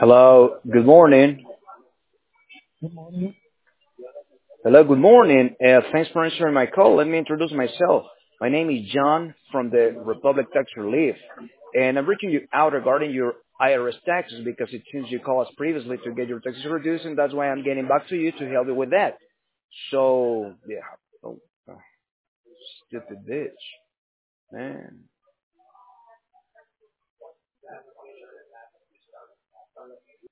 Hello, good morning. Hello, good morning. Thanks for answering my call. Let me introduce myself. My name is John from the Republic Tax Relief, and I'm reaching you out regarding your IRS taxes because it seems you called us previously to get your taxes reduced, and that's why I'm getting back to you to help you with that. So, yeah. Oh, stupid bitch, man.